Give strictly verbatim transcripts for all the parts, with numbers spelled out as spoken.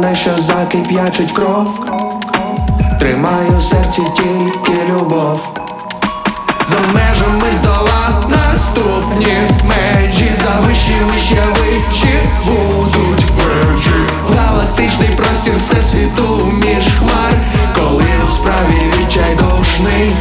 те, що закип'ячить кров. Тримаю в серці тільки любов. За межами здолав наступні межі, за вищими ще вищі будуть межі. Галактичний простір всесвіту між хмар, коли у справі відчайдушний.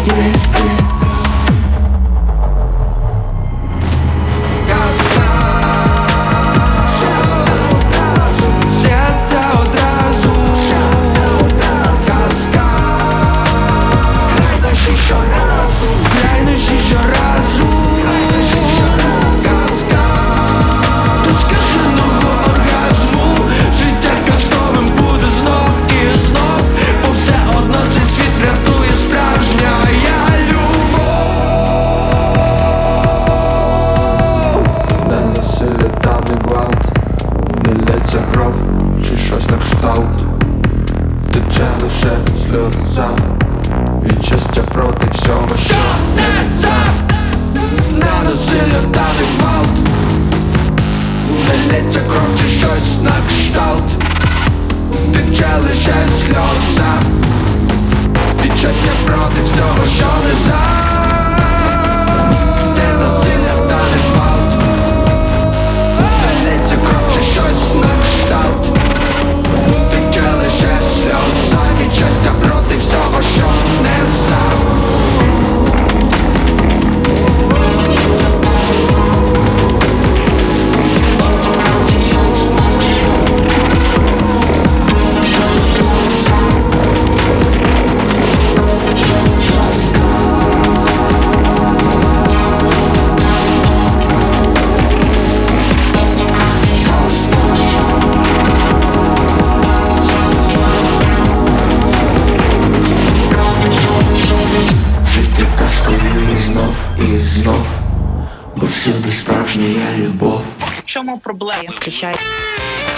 Кров чи щось на кшталт, тече лише сльоза від щастя проти всього, що не за на насилля та не гвалт. Не лється кров чи щось на кшталт, тече лише сльоза від щастя проти всього, що не за не насилля та не гвалт. Не лється кров чи щось на кшталт, тече лише сльоза від щастя проти всього, що не за. І знов, бо всюди справжня любов. В чому проблема? Включай.